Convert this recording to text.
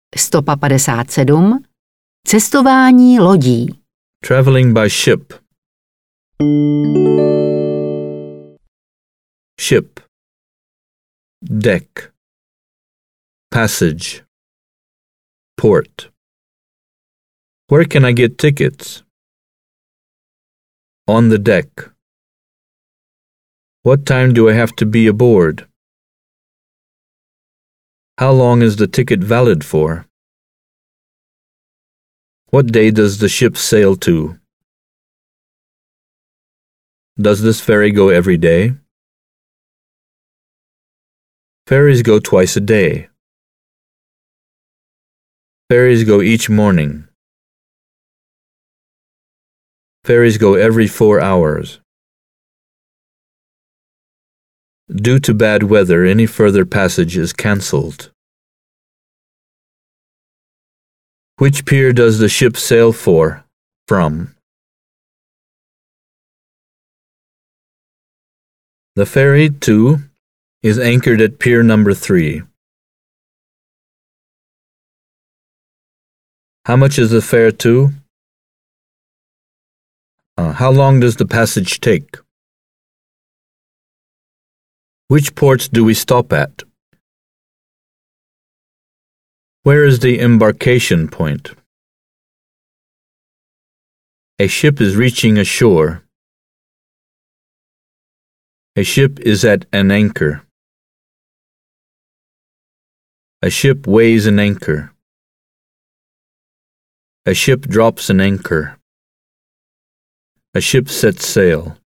Stopa 57. Cestování lodí. Traveling by ship. Ship. Deck. Passage. Port. Where can I get tickets? On the deck. What time do I have to be aboard? How long is the ticket valid for? What day does the ship sail to? Does this ferry go every day? Ferries go twice a day. Ferries go each morning. Ferries go every 4 hours. Due to bad weather, any further passage is cancelled. Which pier does the ship sail from? The ferry to is anchored at pier number 3. How much is the fare to? How long does the passage take? Which ports do we stop at? Where is the embarkation point? A ship is reaching a shore. A ship is at an anchor. A ship weighs an anchor. A ship drops an anchor. A ship sets sail.